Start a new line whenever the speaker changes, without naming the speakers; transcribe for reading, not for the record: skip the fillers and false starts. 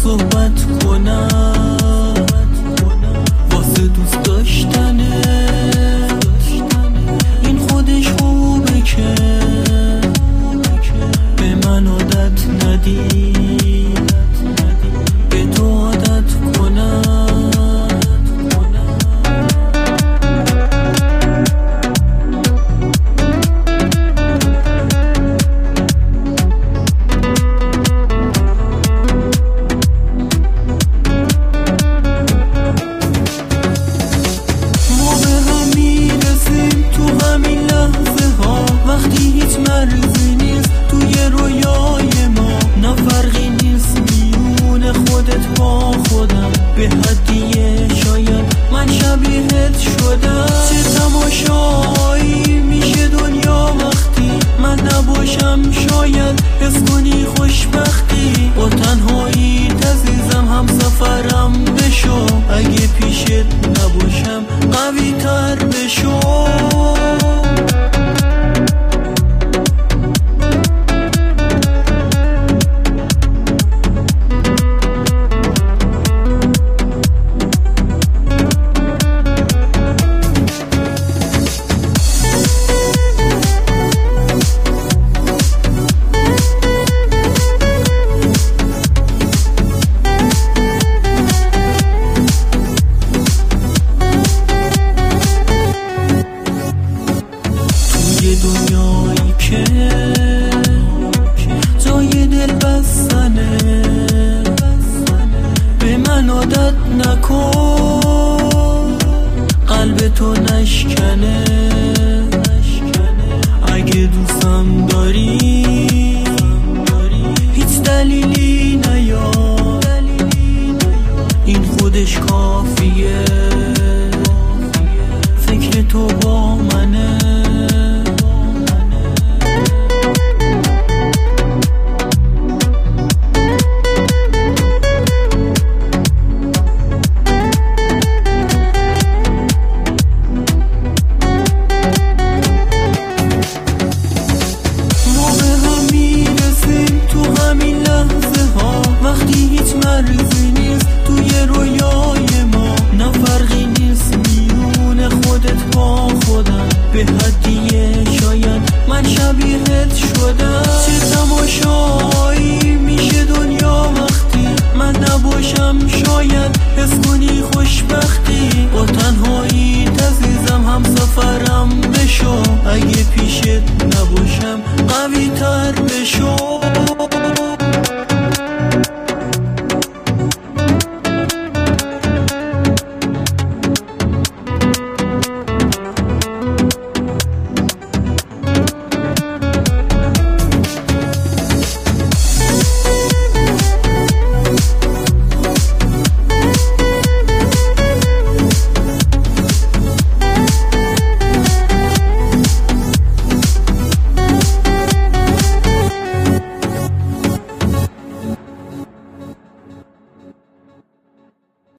صحبت کنم واسه دوست داشتنه. این خودش خوبه که به من عادت ندی، به تو عادت کنم. وقتی هیچ مرزی نیست توی رویای ما، نه فرقی نیست میون خودت با خودم. به حدیه شاید من شبیهت شدم. چه تماشایی میشه دنیا وقتی من نباشم، شاید حس کنی خوشبختی. با تنهایی عزیزم هم سفرم بشو، اگه پیشت نباشم قوی تر بشو. دنیایی که جای دل بستنه، به من عادت نکن قلب تو نشکنه. اگه دوستم داری هیچ دلیلی نیار، این خودش کار